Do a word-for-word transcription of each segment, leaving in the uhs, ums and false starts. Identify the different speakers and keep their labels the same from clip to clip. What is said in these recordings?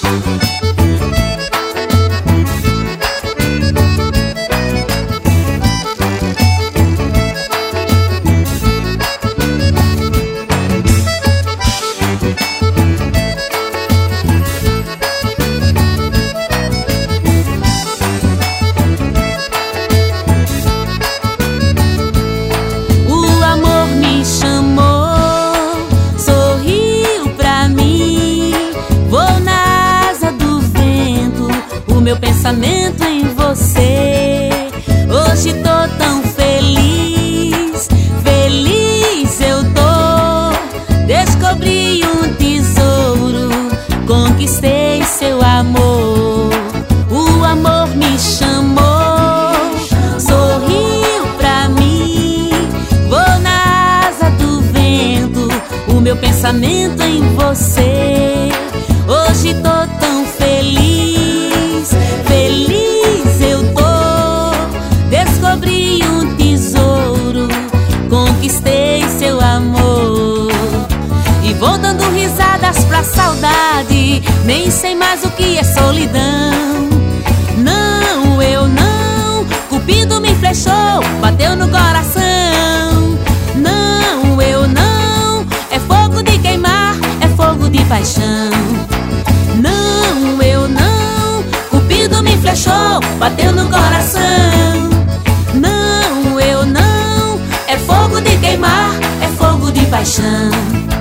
Speaker 1: Meu pensamento em você. Hoje tô tão feliz, feliz eu tô. Descobri um tesouro, conquistei seu amor. O amor me chamou, sorriu pra mim. Vou na asa do vento, o meu pensamento em você. Hoje tô tão feliz, feliz eu tô. Descobri um tesouro, conquistei seu amor. E vou dando risadas pra saudade, nem sei mais o que é solidão. Não, eu não, Cupido me flechou, bateu no coração. Não, eu não, é fogo de queimar, é fogo de paixão. Não, eu não, Cupido me flechou, bateu no coração. Não, eu não, é fogo de queimar, é fogo de paixão.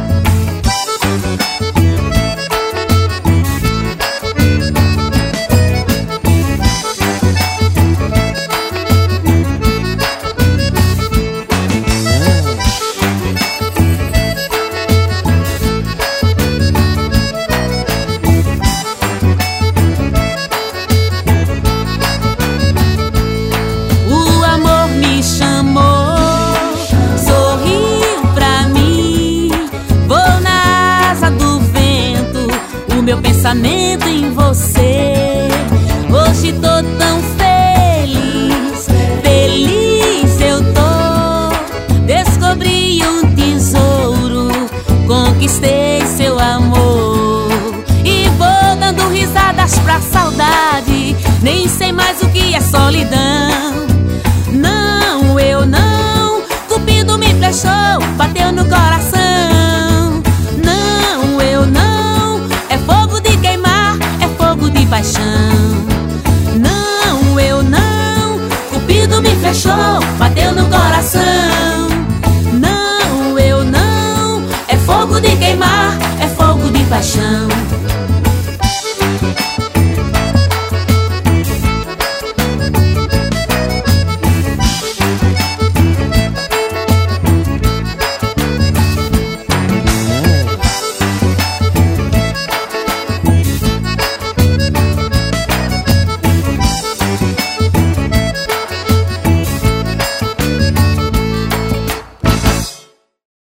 Speaker 1: Meu pensamento em você. Hoje tô tão feliz, feliz eu tô. Descobri um tesouro, conquistei seu amor. E vou dando risadas pra saudade, nem sei mais o que é solidão. Não, eu não, Cupido me flechou, bateu no coração. Não, eu não, paixão. Não, eu não, Cupido me flechou, bateu no coração. Não, eu não, é fogo de queimar, é fogo de paixão.